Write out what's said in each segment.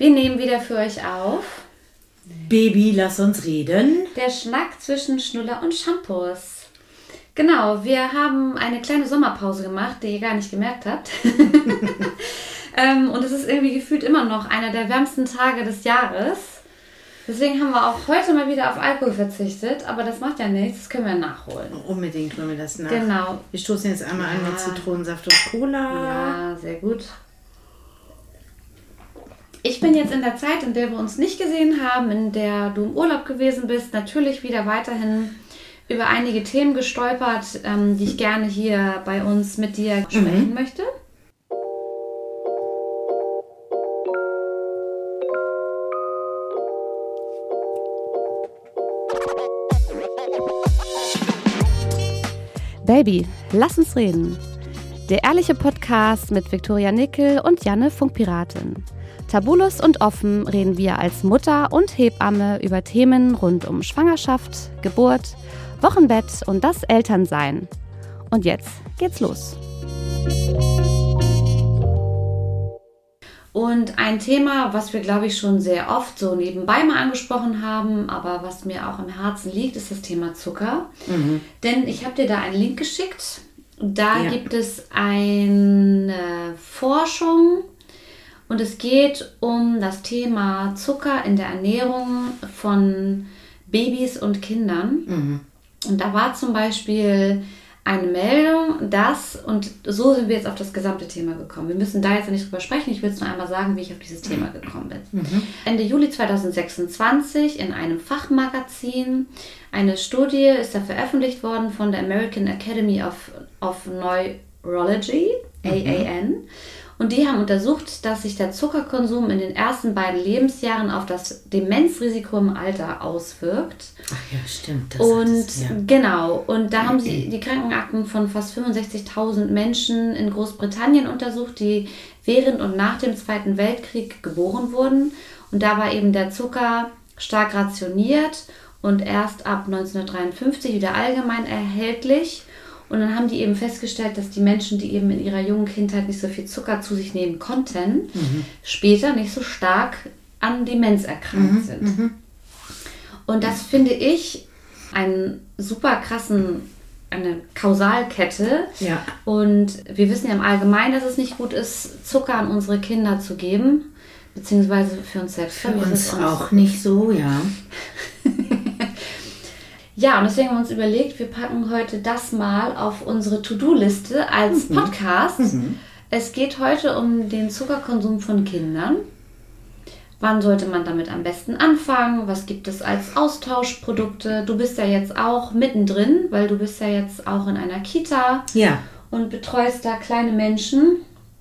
Wir nehmen wieder für euch auf. Baby, lass uns reden. Der Schnack zwischen Schnuller und Shampoos. Genau, wir haben eine kleine Sommerpause gemacht, die ihr gar nicht gemerkt habt. Und es ist irgendwie gefühlt immer noch einer der wärmsten Tage des Jahres. Deswegen haben wir auch heute mal wieder auf Alkohol verzichtet. Aber das macht ja nichts, das können wir nachholen. Unbedingt holen wir das nach. Genau. Wir stoßen jetzt einmal an mit Zitronensaft und Cola. Ja, sehr gut. Ich bin jetzt in der Zeit, in der wir uns nicht gesehen haben, in der du im Urlaub gewesen bist, natürlich wieder weiterhin über einige Themen gestolpert, die ich gerne hier bei uns mit dir sprechen möchte. Baby, lass uns reden. Der ehrliche Podcast mit Viktoria Nickel und Janne Funkpiratin. Tabulos und offen reden wir als Mutter und Hebamme über Themen rund um Schwangerschaft, Geburt, Wochenbett und das Elternsein. Und jetzt geht's los. Und ein Thema, was wir, glaube ich, schon sehr oft so nebenbei mal angesprochen haben, aber was mir auch am Herzen liegt, ist das Thema Zucker. Denn ich habe dir da einen Link geschickt. Da gibt es eine Forschung und es geht um das Thema Zucker in der Ernährung von Babys und Kindern. Und da war zum Beispiel eine Meldung, und so sind wir jetzt auf das gesamte Thema gekommen. Wir müssen da jetzt nicht drüber sprechen, ich will jetzt nur einmal sagen, wie ich auf dieses Thema gekommen bin. Ende Juli 2026 in einem Fachmagazin, eine Studie ist da veröffentlicht worden von der American Academy of Neurology, AAN. Und die haben untersucht, dass sich der Zuckerkonsum in den ersten beiden Lebensjahren auf das Demenzrisiko im Alter auswirkt. Ach ja, stimmt. Genau, und da haben sie die Krankenakten von fast 65.000 Menschen in Großbritannien untersucht, die während und nach dem Zweiten Weltkrieg geboren wurden. Und da war eben der Zucker stark rationiert und erst ab 1953 wieder allgemein erhältlich. Und dann haben die eben festgestellt, dass die Menschen, die eben in ihrer jungen Kindheit nicht so viel Zucker zu sich nehmen konnten, später nicht so stark an Demenz erkrankt sind. Und das finde ich eine Kausalkette. Ja. Und wir wissen ja im Allgemeinen, dass es nicht gut ist, Zucker an unsere Kinder zu geben, beziehungsweise für uns selbst. Für uns auch nicht so, ja. Ja, und deswegen haben wir uns überlegt, wir packen heute das mal auf unsere To-Do-Liste als Podcast. Es geht heute um den Zuckerkonsum von Kindern. Wann sollte man damit am besten anfangen? Was gibt es als Austauschprodukte? Du bist ja jetzt auch mittendrin, weil du bist ja jetzt auch in einer Kita und betreust da kleine Menschen.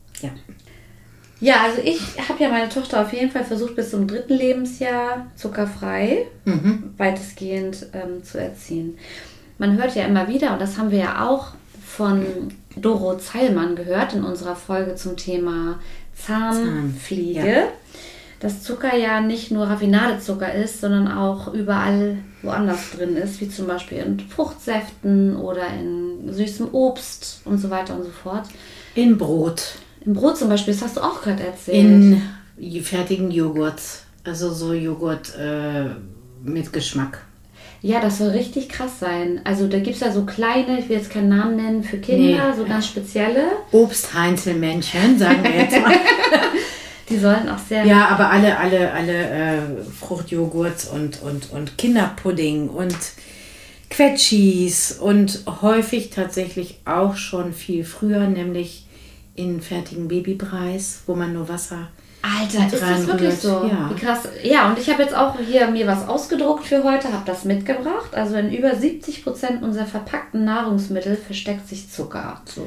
Ja, also ich habe ja meine Tochter auf jeden Fall versucht, bis zum 3. Lebensjahr zuckerfrei weitestgehend zu erziehen. Man hört ja immer wieder, und das haben wir ja auch von Doro Zeilmann gehört in unserer Folge zum Thema Zahnpflege, dass Zucker ja nicht nur Raffinadezucker ist, sondern auch überall woanders drin ist, wie zum Beispiel in Fruchtsäften oder in süßem Obst und so weiter und so fort. In Brot. Im Brot zum Beispiel, das hast du auch gerade erzählt. In fertigen Joghurt. Also so Joghurt mit Geschmack. Ja, das soll richtig krass sein. Also da gibt es ja so kleine, ich will jetzt keinen Namen nennen, für Kinder, so ganz spezielle. Obstheinzelmännchen, sagen wir jetzt mal. Die sollen auch sehr... Ja, aber alle Fruchtjoghurts und Kinderpudding und Quetschis und häufig tatsächlich auch schon viel früher, nämlich in fertigen Babypreis, wo man nur Wasser... Alter, ist das wirklich so? Ja. Wie krass. Ja, und ich habe jetzt auch hier mir was ausgedruckt für heute, habe das mitgebracht. Also in über 70% unserer verpackten Nahrungsmittel versteckt sich Zucker. So.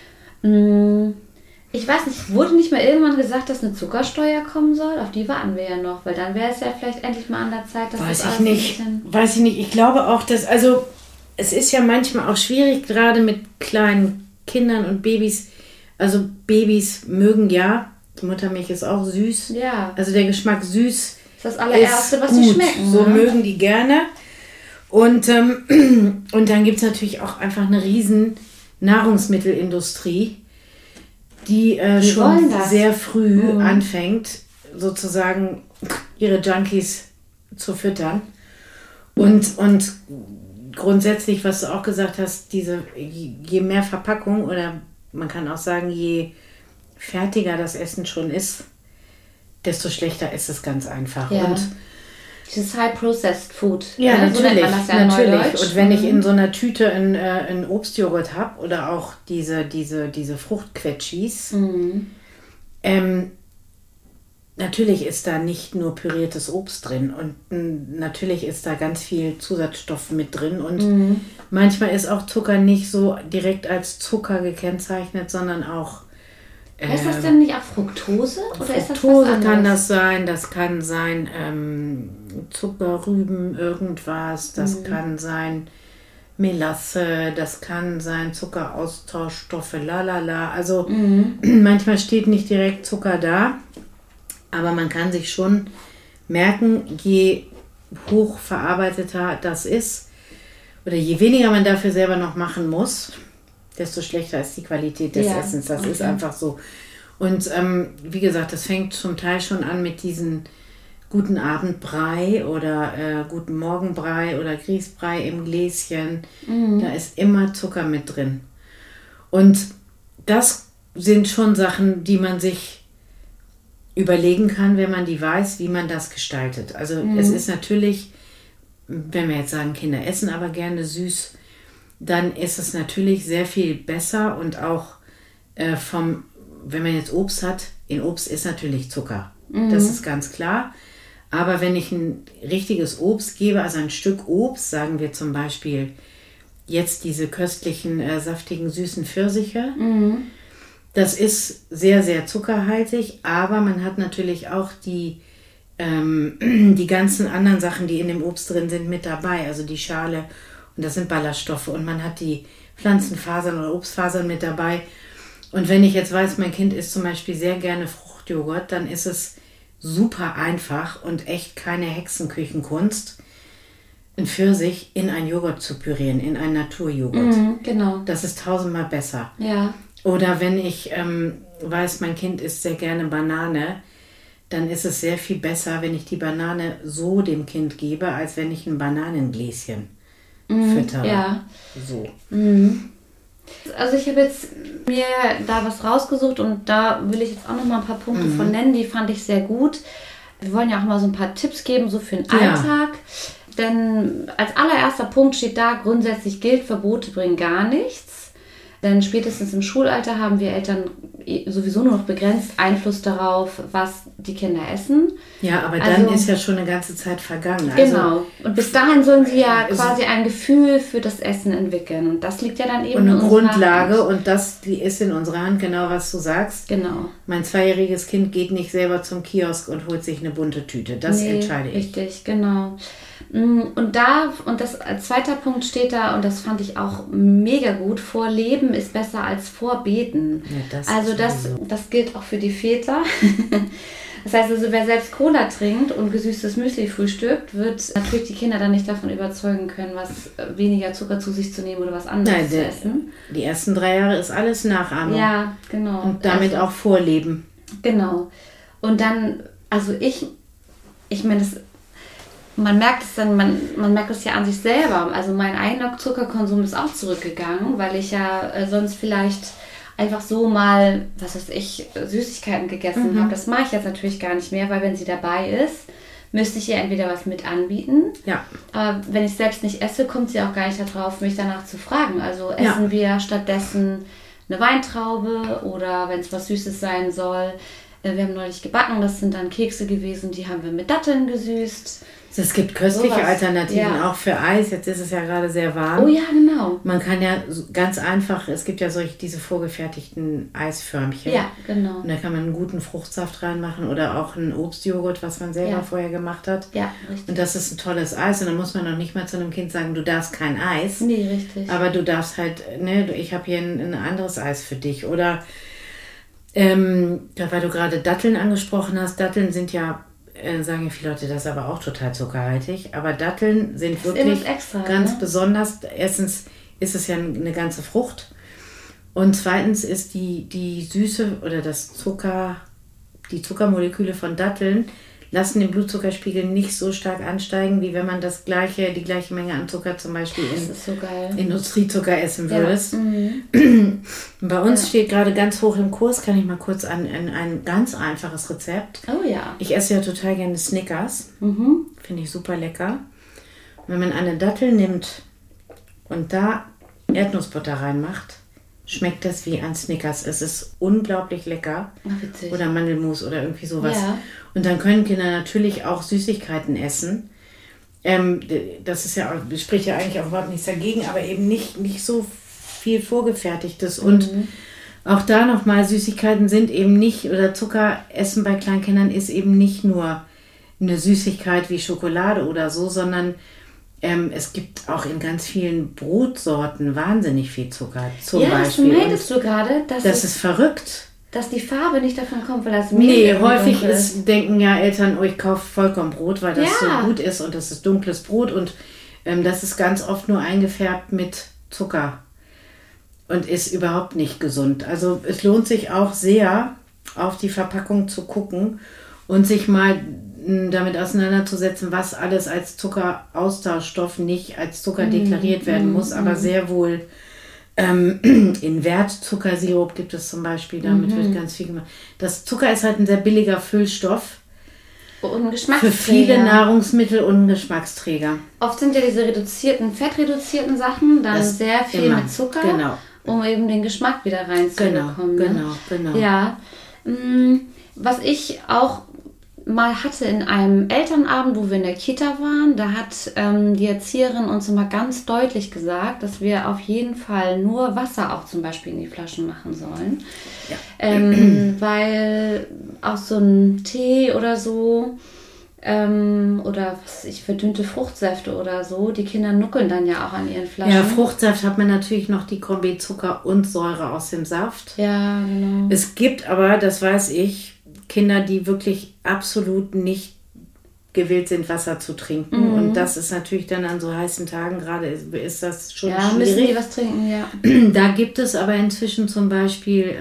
Ich weiß nicht, wurde nicht mal irgendwann gesagt, dass eine Zuckersteuer kommen soll? Auf die warten wir ja noch, weil dann wäre es ja vielleicht endlich mal an der Zeit, dass Weiß ich nicht. Ich glaube auch, dass, also es ist ja manchmal auch schwierig, gerade mit kleinen Kindern und Babys. Also Babys mögen ja, die Muttermilch ist auch süß. Ja. Also der Geschmack süß das allererste, was gut. sie schmecken. So mögen die gerne. Und dann gibt es natürlich auch einfach eine riesen Nahrungsmittelindustrie, die schon sehr früh anfängt, sozusagen ihre Junkies zu füttern. Und grundsätzlich, was du auch gesagt hast, je mehr Verpackung oder man kann auch sagen, je fertiger das Essen schon ist, desto schlechter ist es ganz einfach. Ja. Und dieses High-Processed Food. ja, ne? natürlich. So nennt man das ja in Natürlich. Neudeutsch. Und wenn ich in so einer Tüte einen Obstjoghurt habe oder auch diese Fruchtquetschis, natürlich ist da nicht nur püriertes Obst drin und natürlich ist da ganz viel Zusatzstoff mit drin und manchmal ist auch Zucker nicht so direkt als Zucker gekennzeichnet, sondern auch Heißt das denn nicht auch Fructose? Oder ist das was Fructose anderes? kann das sein Zuckerrüben irgendwas, das kann sein Melasse, das kann sein Zuckeraustauschstoffe, lalala. Also manchmal steht nicht direkt Zucker da, aber man kann sich schon merken, je hoch verarbeiteter das ist oder je weniger man dafür selber noch machen muss, desto schlechter ist die Qualität des Essens. Das ist einfach so. Und wie gesagt, das fängt zum Teil schon an mit diesen guten Abendbrei oder guten Morgenbrei oder Grießbrei im Gläschen. Da ist immer Zucker mit drin. Und das sind schon Sachen, die man sich überlegen kann, wenn man die weiß, wie man das gestaltet. Also es ist natürlich, wenn wir jetzt sagen, Kinder essen aber gerne süß, dann ist es natürlich sehr viel besser und auch wenn man jetzt Obst hat, in Obst ist natürlich Zucker. Das ist ganz klar. Aber wenn ich ein richtiges Obst gebe, also ein Stück Obst, sagen wir zum Beispiel jetzt diese köstlichen, saftigen, süßen Pfirsiche, das ist sehr, sehr zuckerhaltig, aber man hat natürlich auch die ganzen anderen Sachen, die in dem Obst drin sind, mit dabei. Also die Schale und das sind Ballaststoffe und man hat die Pflanzenfasern oder Obstfasern mit dabei. Und wenn ich jetzt weiß, mein Kind isst zum Beispiel sehr gerne Fruchtjoghurt, dann ist es super einfach und echt keine Hexenküchenkunst, einen Pfirsich in einen Joghurt zu pürieren, in einen Naturjoghurt. Genau. Das ist 1000-mal besser. Ja. Oder wenn ich weiß, mein Kind isst sehr gerne Banane, dann ist es sehr viel besser, wenn ich die Banane so dem Kind gebe, als wenn ich ein Bananengläschen füttere. Ja. So. Also ich habe jetzt mir da was rausgesucht und da will ich jetzt auch noch mal ein paar Punkte von nennen, die fand ich sehr gut. Wir wollen ja auch mal so ein paar Tipps geben, so für den Alltag. Denn als allererster Punkt steht da, grundsätzlich gilt, Verbote bringen gar nichts. Denn spätestens im Schulalter haben wir Eltern sowieso nur noch begrenzt Einfluss darauf, was die Kinder essen. Ja, aber dann ist ja schon eine ganze Zeit vergangen. Genau. Und bis dahin sollen sie ja quasi ein Gefühl für das Essen entwickeln. Und das liegt ja dann eben in in unserer Grundlage Hand. Und das ist in unserer Hand, genau was du sagst. Genau. Mein 2-jähriges Kind geht nicht selber zum Kiosk und holt sich eine bunte Tüte. Das entscheide ich. Richtig, genau. Und das als zweiter Punkt steht da, und das fand ich auch mega gut, Vorleben ist besser als Vorbeten. Ja, das gilt auch für die Väter. Das heißt also, wer selbst Cola trinkt und gesüßtes Müsli frühstückt, wird natürlich die Kinder dann nicht davon überzeugen können, was weniger Zucker zu sich zu nehmen oder was anderes zu essen. Die ersten 3 Jahre ist alles Nachahmung. Ja, genau. Und damit auch Vorleben. Genau. Und dann, also ich meine, man merkt es dann, man merkt es ja an sich selber. Also mein eigener Zuckerkonsum ist auch zurückgegangen, weil ich ja sonst vielleicht einfach so mal, was weiß ich, Süßigkeiten gegessen habe. Das mache ich jetzt natürlich gar nicht mehr, weil wenn sie dabei ist, müsste ich ihr entweder was mit anbieten. Ja. Aber wenn ich selbst nicht esse, kommt sie auch gar nicht darauf, mich danach zu fragen. Also essen wir stattdessen eine Weintraube oder wenn es was Süßes sein soll. Wir haben neulich gebacken, das sind dann Kekse gewesen, die haben wir mit Datteln gesüßt. Es gibt köstliche Alternativen, auch für Eis. Jetzt ist es ja gerade sehr warm. Oh ja, genau. Man kann ja ganz einfach, es gibt ja diese vorgefertigten Eisförmchen. Ja, genau. Und da kann man einen guten Fruchtsaft reinmachen oder auch einen Obstjoghurt, was man selber vorher gemacht hat. Ja, richtig. Und das ist ein tolles Eis. Und dann muss man noch nicht mal zu einem Kind sagen, du darfst kein Eis. Nee, richtig. Aber du darfst halt, ich habe hier ein anderes Eis für dich. Oder, weil du gerade Datteln angesprochen hast, Datteln sind ja, sagen ja viele Leute, das ist aber auch total zuckerhaltig. Aber Datteln sind wirklich extra, ganz besonders. Erstens ist es ja eine ganze Frucht. Und zweitens ist die Süße oder das die Zuckermoleküle von Datteln lassen den Blutzuckerspiegel nicht so stark ansteigen, wie wenn man die gleiche Menge an Zucker zum Beispiel in Industriezucker essen würdest. Ja. Mhm. Bei uns steht gerade ganz hoch im Kurs, kann ich mal kurz ein ganz einfaches Rezept. Oh ja. Ich esse ja total gerne Snickers. Mhm. Finde ich super lecker. Wenn man eine Dattel nimmt und da Erdnussbutter reinmacht, schmeckt das wie ein Snickers. Es ist unglaublich lecker. Ach, witzig. Oder Mandelmus oder irgendwie sowas. Ja. Und dann können Kinder natürlich auch Süßigkeiten essen. Das ist ja, spricht ja eigentlich auch überhaupt nichts dagegen, aber eben nicht so viel Vorgefertigtes. Und auch da nochmal, Süßigkeiten sind eben nicht, oder Zuckeressen bei Kleinkindern ist eben nicht nur eine Süßigkeit wie Schokolade oder so, sondern es gibt auch in ganz vielen Brotsorten wahnsinnig viel Zucker. Zum Beispiel. Das meintest du gerade, das ist verrückt. Dass die Farbe nicht davon kommt, weil das Mehl häufig denken ja Eltern, ich kaufe Vollkornbrot, weil das so gut ist und das ist dunkles Brot und das ist ganz oft nur eingefärbt mit Zucker und ist überhaupt nicht gesund. Also es lohnt sich auch sehr, auf die Verpackung zu gucken und sich mal damit auseinanderzusetzen, was alles als Zuckeraustauschstoff nicht als Zucker deklariert werden muss, aber sehr wohl in Wertzuckersirup gibt es zum Beispiel, damit wird ganz viel gemacht. Das Zucker ist halt ein sehr billiger Füllstoff und ein Geschmacksträger. Für viele Nahrungsmittel und ein Geschmacksträger. Oft sind ja diese fettreduzierten Sachen dann sehr viel mit Zucker, um eben den Geschmack wieder reinzubekommen. Genau. Ja, was ich auch mal hatte in einem Elternabend, wo wir in der Kita waren, da hat die Erzieherin uns immer ganz deutlich gesagt, dass wir auf jeden Fall nur Wasser auch zum Beispiel in die Flaschen machen sollen. Ja. Weil auch so ein Tee oder so oder verdünnte Fruchtsäfte oder so, die Kinder nuckeln dann ja auch an ihren Flaschen. Ja, Fruchtsaft hat man natürlich noch die Kombi Zucker und Säure aus dem Saft. Ja, genau. Es gibt aber, das weiß ich, Kinder, die wirklich absolut nicht gewillt sind, Wasser zu trinken. Und das ist natürlich dann an so heißen Tagen gerade, ist das schon schwierig. Ja, müssen die was trinken, ja. Da gibt es aber inzwischen zum Beispiel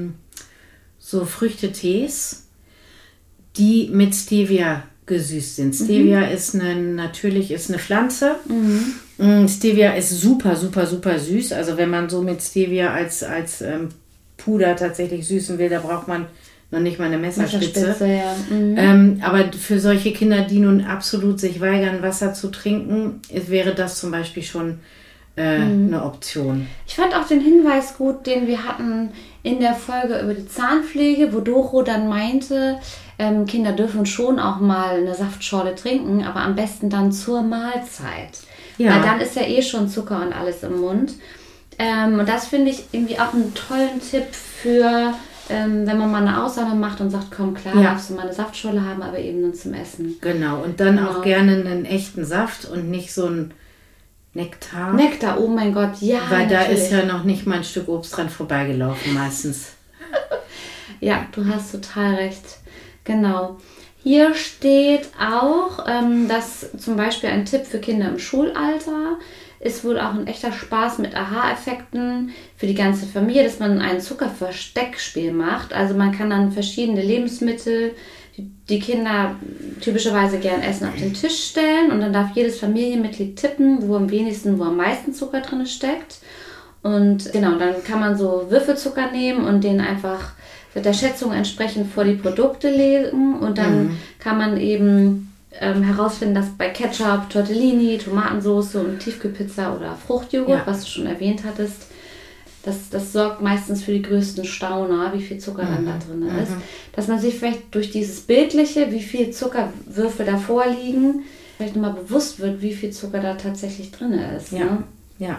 so Früchtetees, die mit Stevia gesüßt sind. Stevia ist eine Pflanze. Stevia ist super, super, super süß. Also wenn man so mit Stevia als Puder tatsächlich süßen will, da braucht man noch nicht mal eine Messerspitze. Ja. Aber für solche Kinder, die nun absolut sich weigern, Wasser zu trinken, wäre das zum Beispiel schon eine Option. Ich fand auch den Hinweis gut, den wir hatten in der Folge über die Zahnpflege, wo Doro dann meinte, Kinder dürfen schon auch mal eine Saftschorle trinken, aber am besten dann zur Mahlzeit. Ja. Weil dann ist ja schon Zucker und alles im Mund. Und das finde ich irgendwie auch einen tollen Tipp für wenn man mal eine Ausnahme macht und sagt, komm, klar, darfst du mal eine Saftschorle haben, aber eben nur zum Essen. Genau, und dann auch gerne einen echten Saft und nicht so ein Nektar. Nektar, oh mein Gott, ja. Weil da ist ja noch nicht mal ein Stück Obst dran vorbeigelaufen meistens. Ja, du hast total recht. Genau. Hier steht auch, dass zum Beispiel ein Tipp für Kinder im Schulalter ist wohl auch ein echter Spaß mit Aha-Effekten für die ganze Familie, dass man ein Zuckerversteckspiel macht. Also man kann dann verschiedene Lebensmittel, die Kinder typischerweise gern essen, auf den Tisch stellen und dann darf jedes Familienmitglied tippen, wo am meisten Zucker drin steckt. Und genau, dann kann man so Würfelzucker nehmen und den einfach der Schätzung entsprechend vor die Produkte legen und dann kann man eben herausfinden, dass bei Ketchup, Tortellini, Tomatensauce und Tiefkühlpizza oder Fruchtjoghurt, was du schon erwähnt hattest, das sorgt meistens für die größten Stauner, wie viel Zucker dann da drin ist. Dass man sich vielleicht durch dieses Bildliche, wie viel Zuckerwürfel da vorliegen, vielleicht nochmal bewusst wird, wie viel Zucker da tatsächlich drin ist. Ja. Ne?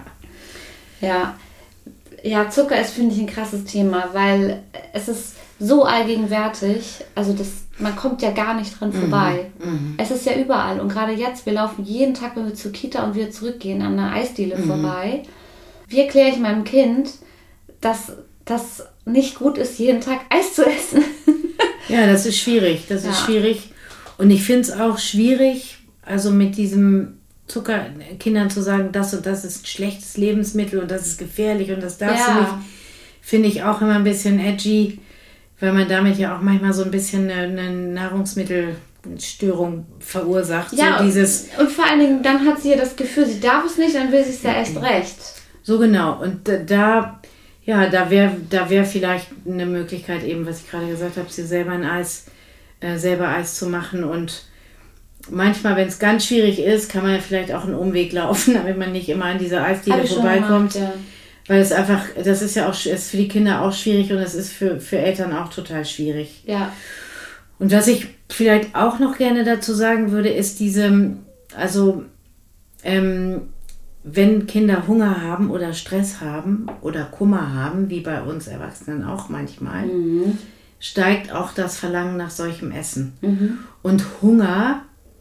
Ja, Zucker ist, finde ich, ein krasses Thema, weil es ist so allgegenwärtig, also man kommt ja gar nicht dran vorbei. Es ist ja überall und gerade jetzt, wir laufen jeden Tag, wenn wir zur Kita und wieder zurückgehen, an einer Eisdiele vorbei. Wie erkläre ich meinem Kind, dass das nicht gut ist, jeden Tag Eis zu essen? Ja, das ist schwierig. Ist schwierig. Und ich finde es auch schwierig, also mit diesem Zucker Kindern zu sagen, das und das ist ein schlechtes Lebensmittel und das ist gefährlich und das darfst du nicht, finde ich auch immer ein bisschen edgy, weil man damit ja auch manchmal so ein bisschen eine Nahrungsmittelstörung verursacht. Ja, so dieses, und vor allen Dingen, dann hat sie ja das Gefühl, sie darf es nicht, dann will sie es ja erst recht. So genau. Und da wäre vielleicht eine Möglichkeit eben, was ich gerade gesagt habe, sie selber Eis zu machen. Und manchmal, wenn es ganz schwierig ist, kann man ja vielleicht auch einen Umweg laufen, damit man nicht immer an diese Eisdiele vorbeikommt. Gemacht, ja. Weil es einfach, das ist ja auch, ist für die Kinder auch schwierig und es ist für Eltern auch total schwierig. Ja. Und was ich vielleicht auch noch gerne dazu sagen würde, ist wenn Kinder Hunger haben oder Stress haben oder Kummer haben, wie bei uns Erwachsenen auch manchmal, steigt auch das Verlangen nach solchem Essen. Mhm. Und Hunger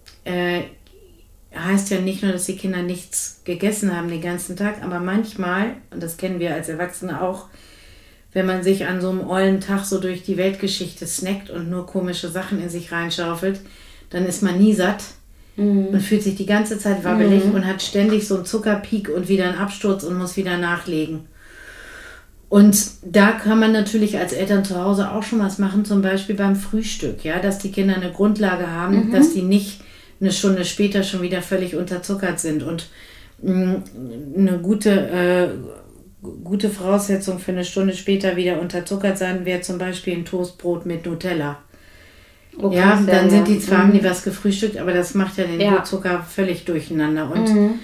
heißt ja nicht nur, dass die Kinder nichts gegessen haben den ganzen Tag, aber manchmal, und das kennen wir als Erwachsene auch, wenn man sich an so einem ollen Tag so durch die Weltgeschichte snackt und nur komische Sachen in sich reinschaufelt, dann ist man nie satt und fühlt sich die ganze Zeit wabbelig und hat ständig so einen Zuckerpeak und wieder einen Absturz und muss wieder nachlegen. Und da kann man natürlich als Eltern zu Hause auch schon was machen, zum Beispiel beim Frühstück, ja, dass die Kinder eine Grundlage haben, dass die nicht eine Stunde später schon wieder völlig unterzuckert sind. Und eine gute Voraussetzung für eine Stunde später wieder unterzuckert sein wäre zum Beispiel ein Toastbrot mit Nutella. Okay, ja, dann sind die zwar, haben die was gefrühstückt, aber das macht ja den Blutzucker völlig durcheinander. Und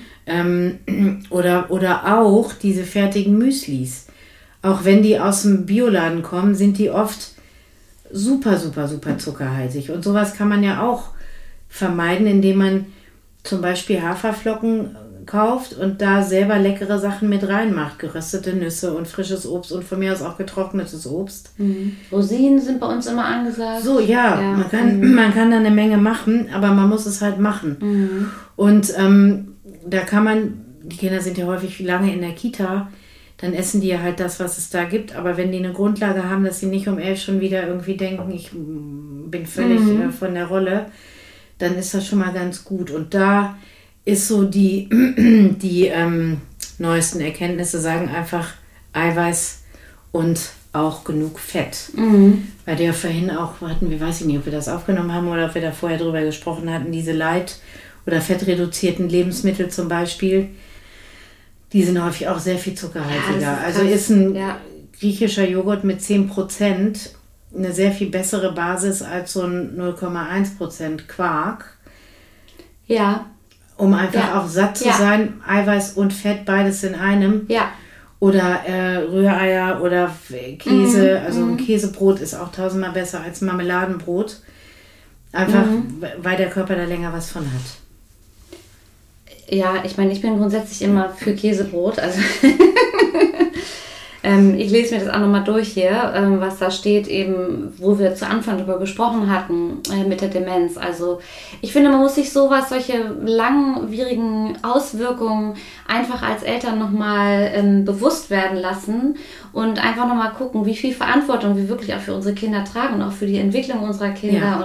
oder auch diese fertigen Müslis. Auch wenn die aus dem Bioladen kommen, sind die oft super, super, super zuckerhaltig. Und sowas kann man ja auch vermeiden, indem man zum Beispiel Haferflocken kauft und da selber leckere Sachen mit reinmacht. Geröstete Nüsse und frisches Obst und von mir aus auch getrocknetes Obst. Rosinen sind bei uns immer angesagt. So, ja. Man kann da eine Menge machen, aber man muss es halt machen. Und da kann man, die Kinder sind ja häufig lange in der Kita, dann essen die ja halt das, was es da gibt. Aber wenn die eine Grundlage haben, dass sie nicht um 11 schon wieder irgendwie denken, ich bin völlig von der Rolle, dann ist das schon mal ganz gut. Und da ist so die neuesten Erkenntnisse sagen einfach Eiweiß und auch genug Fett. Weil wir ja vorhin auch hatten, ich weiß nicht, ob wir das aufgenommen haben oder ob wir da vorher drüber gesprochen hatten, diese Light- oder fettreduzierten Lebensmittel zum Beispiel, die sind häufig auch sehr viel zuckerhaltiger. Ja, also ist ein griechischer Joghurt mit 10% eine sehr viel bessere Basis als so ein 0,1% Quark. Ja. Um einfach auch satt zu sein, Eiweiß und Fett, beides in einem. Ja. Oder Rühreier oder Käse. Also ein Käsebrot ist auch 1000-mal besser als Marmeladenbrot. Einfach, weil der Körper da länger was von hat. Ja, ich meine, ich bin grundsätzlich immer für Käsebrot. Also ich lese mir das auch nochmal durch hier, was da steht, eben, wo wir zu Anfang darüber gesprochen hatten, mit der Demenz. Also ich finde, man muss sich solche langwierigen Auswirkungen einfach als Eltern nochmal bewusst werden lassen und einfach nochmal gucken, wie viel Verantwortung wir wirklich auch für unsere Kinder tragen und auch für die Entwicklung unserer Kinder.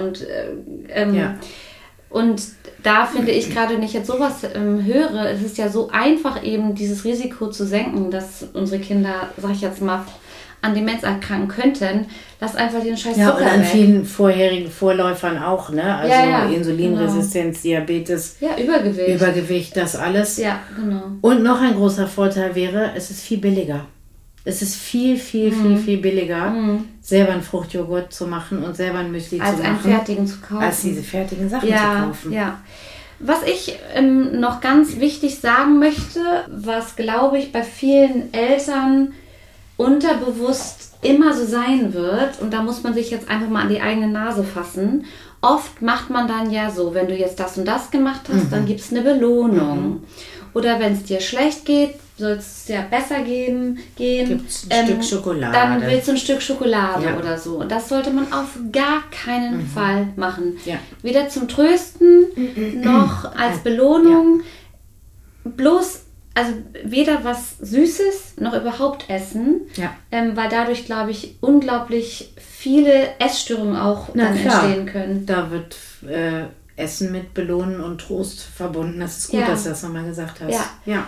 Und da finde ich gerade, wenn ich jetzt sowas höre, es ist ja so einfach eben dieses Risiko zu senken, dass unsere Kinder, sag ich jetzt mal, an Demenz erkranken könnten. Lass einfach den scheiß Zucker weg. Ja, und an vielen vorherigen Vorläufern auch, ne? Also Insulinresistenz, genau. Diabetes, Übergewicht, das alles. Ja, genau. Und noch ein großer Vorteil wäre, es ist viel billiger. Es ist viel billiger, selber einen Fruchtjoghurt zu machen und selber ein Müsli zu machen. Als einen fertigen zu kaufen. Als diese fertigen Sachen zu kaufen. Ja. Was ich noch ganz wichtig sagen möchte, was, glaube ich, bei vielen Eltern unterbewusst immer so sein wird, und da muss man sich jetzt einfach mal an die eigene Nase fassen, oft macht man dann ja so, wenn du jetzt das und das gemacht hast, dann gibt es eine Belohnung. Oder wenn es dir schlecht geht, soll es dir besser gehen. Gibt's ein Stück Schokolade. Dann willst du ein Stück Schokolade oder so. Und das sollte man auf gar keinen Fall machen. Ja. Weder zum Trösten noch als Belohnung. Ja. Bloß, also weder was Süßes noch überhaupt essen. Ja. Weil dadurch, glaube ich, unglaublich viele Essstörungen auch dann entstehen können. Da wird Essen mit Belohnen und Trost verbunden. Das ist gut, dass du das nochmal gesagt hast. Ja.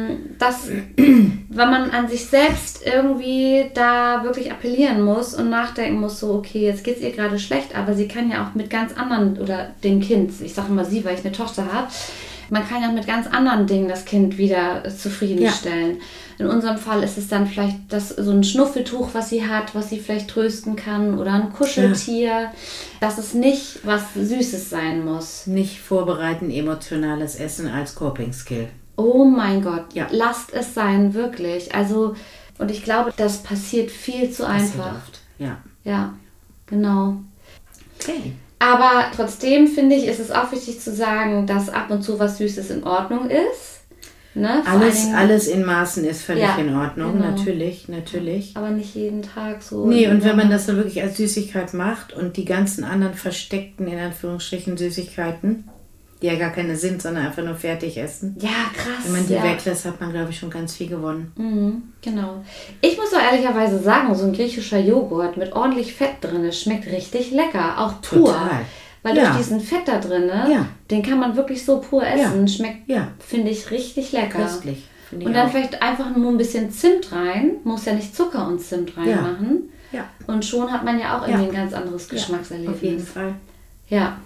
Wenn man an sich selbst irgendwie da wirklich appellieren muss und nachdenken muss, so okay, jetzt geht es ihr gerade schlecht, aber sie kann ja auch mit ganz anderen, oder dem Kind, ich sage immer sie, weil ich eine Tochter habe, man kann ja auch mit ganz anderen Dingen das Kind wieder zufriedenstellen. In unserem Fall ist es dann vielleicht so ein Schnuffeltuch, was sie hat, was sie vielleicht trösten kann, oder ein Kuscheltier, dass es nicht was Süßes sein muss. Nicht vorbereiten emotionales Essen als Coping-Skill. Oh mein Gott, lasst es sein, wirklich. Also, und ich glaube, das passiert viel zu einfach. Oft. Ja. Ja, genau. Okay. Aber trotzdem finde ich, ist es auch wichtig zu sagen, dass ab und zu was Süßes in Ordnung ist. Ne? Alles in Maßen ist völlig in Ordnung, genau. Natürlich. Aber nicht jeden Tag so. Nee, und wenn man das dann wirklich als Süßigkeit macht und die ganzen anderen versteckten, in Anführungsstrichen, Süßigkeiten, die ja gar keine sind, sondern einfach nur fertig essen. Ja, krass. Wenn man die weglässt, hat man, glaube ich, schon ganz viel gewonnen. Mhm, genau. Ich muss auch ehrlicherweise sagen, so ein griechischer Joghurt mit ordentlich Fett drin, schmeckt richtig lecker. Auch pur. Total. Weil durch diesen Fett da drin, den kann man wirklich so pur essen. Schmeckt, finde ich, richtig lecker. Köstlich. Und dann vielleicht einfach nur ein bisschen Zimt rein. Muss ja nicht Zucker und Zimt reinmachen. Ja. Und schon hat man ja auch irgendwie ein ganz anderes Geschmackserlebnis. Auf jeden Fall. Ja.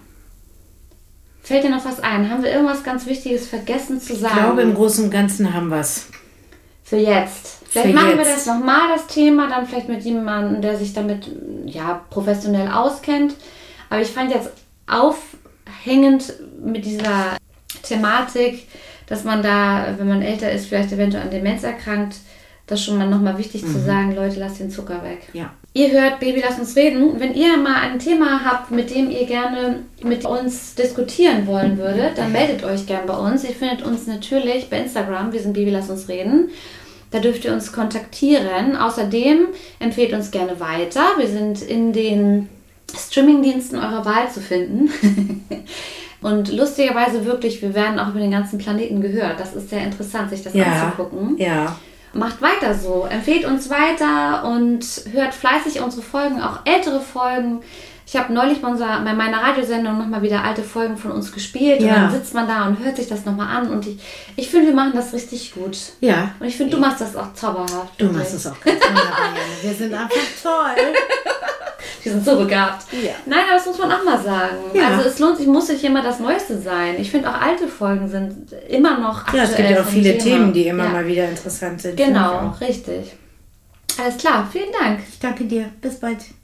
Fällt dir noch was ein? Haben wir irgendwas ganz Wichtiges vergessen zu sagen? Ich glaube, im Großen und Ganzen haben wir es. Für jetzt. Vielleicht machen wir das nochmal, das Thema, dann vielleicht mit jemandem, der sich damit professionell auskennt. Aber ich fand jetzt aufhängend mit dieser Thematik, dass man da, wenn man älter ist, vielleicht eventuell an Demenz erkrankt, das schon mal nochmal wichtig zu sagen, Leute, lasst den Zucker weg. Ja. Ihr hört Baby, lass uns reden. Wenn ihr mal ein Thema habt, mit dem ihr gerne mit uns diskutieren wollen würdet, dann meldet euch gerne bei uns. Ihr findet uns natürlich bei Instagram, wir sind Baby, lass uns reden. Da dürft ihr uns kontaktieren. Außerdem empfehlt uns gerne weiter. Wir sind in den Streamingdiensten eurer Wahl zu finden. Und lustigerweise wirklich, wir werden auch über den ganzen Planeten gehört. Das ist sehr interessant, sich das anzugucken. Ja. Macht weiter so, empfehlt uns weiter und hört fleißig unsere Folgen, auch ältere Folgen. Ich habe neulich bei meiner Radiosendung nochmal wieder alte Folgen von uns gespielt. Und dann sitzt man da und hört sich das nochmal an. Und ich finde, wir machen das richtig gut. Ja. Und ich finde, du machst das auch zauberhaft. Du machst es auch ganz wunderbar. Wir sind einfach toll. Wir sind so begabt. Ja. Nein, aber das muss man auch mal sagen. Ja. Also es lohnt sich, muss nicht immer das Neueste sein. Ich finde auch alte Folgen sind immer noch aktuell. Ja, es gibt ja auch viele Themen, die immer mal wieder interessant sind. Genau, richtig. Alles klar, vielen Dank. Ich danke dir. Bis bald.